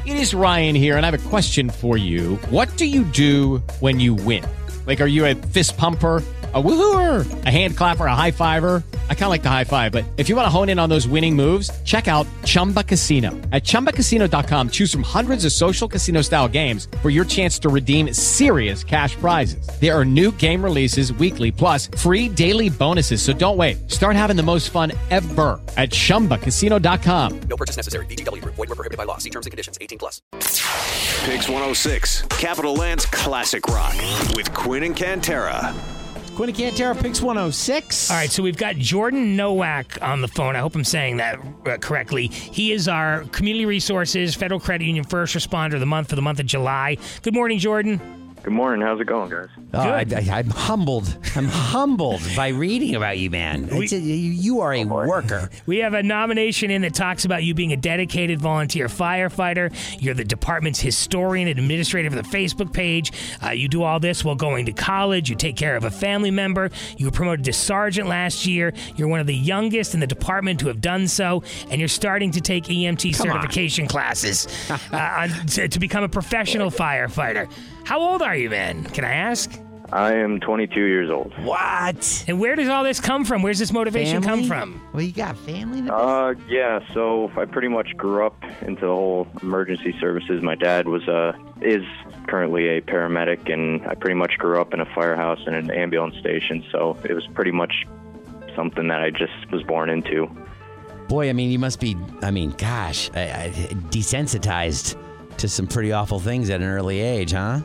It is Ryan here, and I have a question for you. What do you do when you win? Like, are you a fist pumper, a woohooer, a hand clapper, a high fiver? I kind of like the high five, but if you want to hone in on those winning moves, check out Chumba Casino. At ChumbaCasino.com, choose from hundreds of social casino-style games for your chance to redeem serious cash prizes. There are new game releases weekly, plus free daily bonuses. So don't wait. Start having the most fun ever at ChumbaCasino.com. No purchase necessary. VGW. Void where prohibited by law. See terms and conditions. 18+. Pix 106, Capital Land's classic rock with Quinn and Cantera. Quinn and Cantera, Pix 106. All right, so we've got Jordan Nowak on the phone. I hope I'm saying that correctly. He is our Community Resources Federal Credit Union First Responder of the Month for the month of July. Good morning, Jordan. Good morning. How's it going, guys? I'm humbled. I'm humbled by reading about you, man. You are a worker. We have a nomination in that talks about you being a dedicated volunteer firefighter. You're the department's historian and administrator for the Facebook page. You do all this while going to college. You take care of a family member. You were promoted to sergeant last year. You're one of the youngest in the department to have done so, and you're starting to take EMT certification classes to become a professional firefighter. How old are you, man? Can I ask? I am 22 years old. What? And where does all this come from? Where's this motivation come from? Well, you got family? Yeah, so I pretty much grew up into the whole emergency services. My dad is currently a paramedic, and I pretty much grew up in a firehouse and an ambulance station, so it was pretty much something that I just was born into. Boy, I mean, you must be, gosh, desensitized to some pretty awful things at an early age, huh?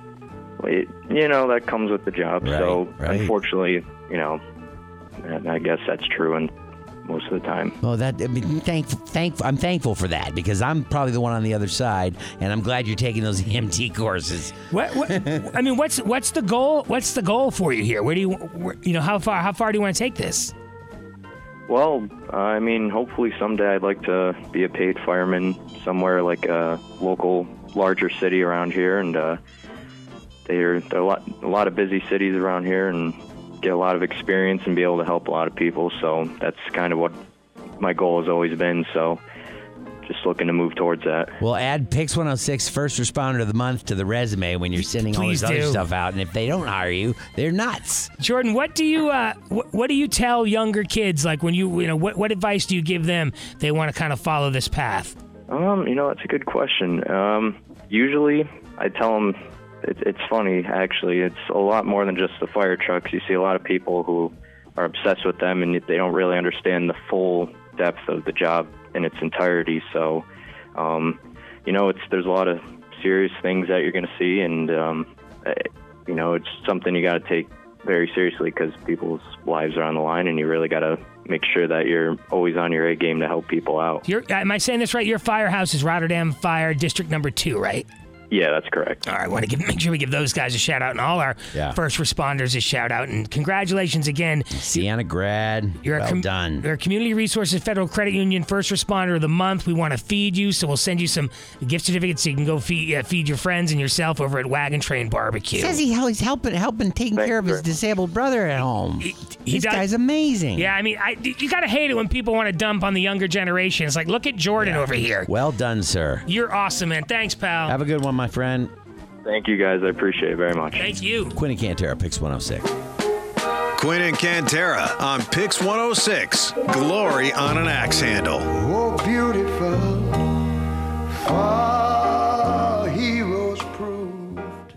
That comes with the job. Right, so right. Unfortunately, I guess that's true, and most of the time. Well, I'm thankful for that, because I'm probably the one on the other side, and I'm glad you're taking those EMT courses. What's the goal? What's the goal for you here? How far do you want to take this? Well, hopefully someday I'd like to be a paid fireman somewhere like a local, larger city around here, and there are a lot of busy cities around here, and get a lot of experience and be able to help a lot of people. So that's kind of what my goal has always been. So just looking to move towards that. Well, add Pix 106 First Responder of the Month to the resume when you're sending all this other stuff out. And if they don't hire you, they're nuts. Jordan, what do you tell younger kids? Like when what advice do you give them? They want to kind of follow this path. That's a good question. Usually I tell them, it's funny, actually. It's a lot more than just the fire trucks. You see a lot of people who are obsessed with them, and they don't really understand the full depth of the job in its entirety. So, there's a lot of serious things that you're going to see, and, it's something you got to take very seriously, because people's lives are on the line, and you really got to make sure that you're always on your A game to help people out. Am I saying this right? Your firehouse is Rotterdam Fire District number 2, right? Yeah, that's correct. All right, I want to make sure we give those guys a shout out, and all our first responders a shout out, and congratulations again. Sienna grad, well done. You're a Community Resources Federal Credit Union First Responder of the Month. We want to feed you, so we'll send you some gift certificates so you can go feed your friends and yourself over at Wagon Train Barbecue. Says he's helping taking care of his disabled brother at home. This guy's amazing. Yeah, you gotta hate it when people want to dump on the younger generation. It's like, look at Jordan over here. Well done, sir. You're awesome, man. Thanks, pal. Have a good one, my friend. Thank you, guys. I appreciate it very much. Thank you. Quinn and Cantera, Pix 106. Quinn and Cantera on Pix 106. Glory on an axe handle. Oh, beautiful.